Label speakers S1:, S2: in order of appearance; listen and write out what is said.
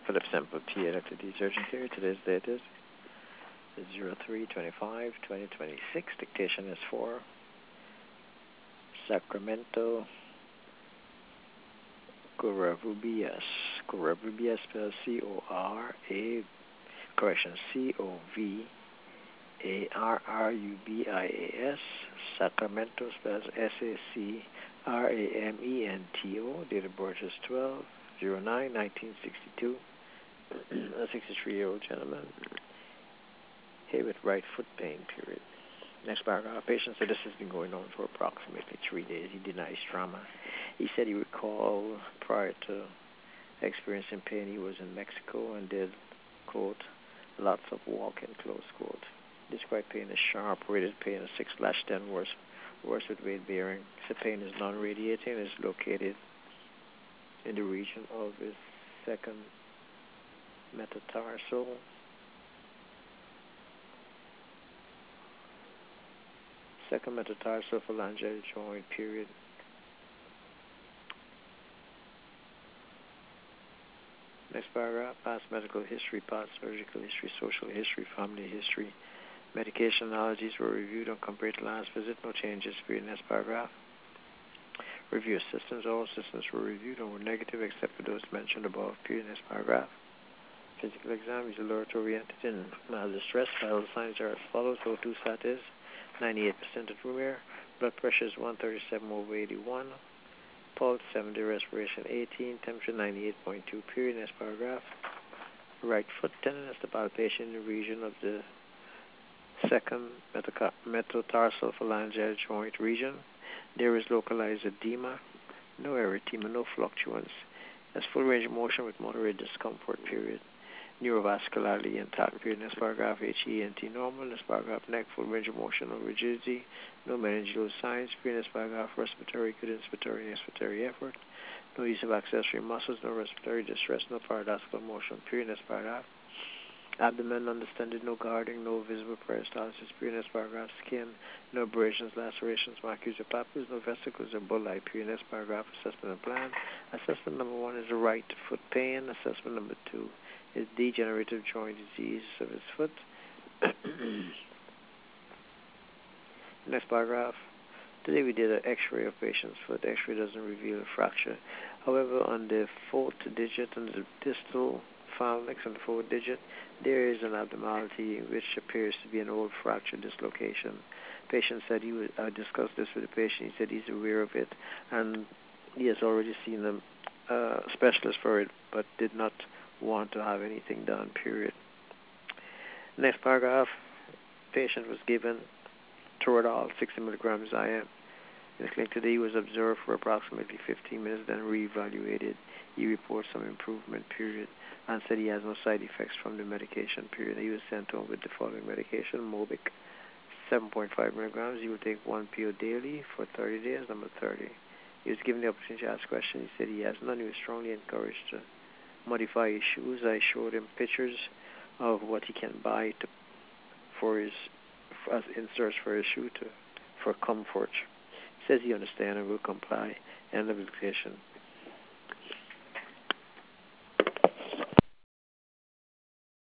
S1: Philip Semple, TA, Dr. D. Urgent Care. Today's date is 03/25/2026. Dictation is for Sacramento Covarrubias. Covarrubias spells Covarrubias. Sacramento spells Sacramento. Date of birth is 12/09/1962. A 63-year-old gentleman here with right foot pain, period. Next paragraph. Patient said this has been going on for approximately 3 days. He denies trauma. He said he recalled prior to experiencing pain he was in Mexico and did, quote, lots of walking, close quote. Described pain as sharp, rated pain as 6/10, worse with weight bearing. The pain is non-radiating and is located in the region of his second metatarsal phalangeal joint, period. Next paragraph. Past medical history, past surgical history, social history, family history. Medication analogies were reviewed and compared to last visit. No changes. Period. Next paragraph. Review systems. All systems were reviewed and were negative except for those mentioned above. Period. Next paragraph. Physical exam is alert oriented in mild distress. Vital signs are as follows. O2 sat is 98% at room air. Blood pressure is 137/81. Pulse 70, respiration 18, temperature 98.2. Period. Next paragraph. Right foot tenderness, the palpation in the region of the second metatarsal phalangeal joint region. There is localized edema, no erythema, no fluctuance. Has full range of motion with moderate discomfort. Period. Neurovascularly intact. Period. Next paragraph. HENT normal. Next paragraph. Neck full range of motion, no rigidity, no meningeal signs. Period. Next paragraph. Respiratory, good inspiratory and expiratory effort. No use of accessory muscles, no respiratory distress, no paradoxical motion. Period. Next paragraph. Abdomen undistended, no guarding, no visible peristalsis. Period. Next paragraph. Skin, no abrasions, lacerations, macules or papules, no vesicles or bullae. Period. Next paragraph. Assessment and plan. Assessment number 1 is the right foot pain. Assessment number 2 is degenerative joint disease of his foot. Next paragraph. Today we did an x-ray of patient's foot. The x-ray doesn't reveal a fracture. However, on the fourth digit, on the distal phalanx on the fourth digit, there is an abnormality which appears to be an old fracture dislocation. Patient said I discussed this with the patient. He said he's aware of it and he has already seen a specialist for it, but did not want to have anything done, period. Next paragraph. Patient was given Toradol, 60 milligrams IM. In the clinic today, he was observed for approximately 15 minutes, then reevaluated. He reports some improvement, period, and said he has no side effects from the medication, period. He was sent home with the following medication: Mobic, 7.5 milligrams. He will take 1 PO daily for 30 days, number 30. He was given the opportunity to ask questions. He said he has none. He was strongly encouraged to modify his shoes. I showed him pictures of what he can buy as inserts for his shoe for comfort. He says he understands and will comply. End of the application.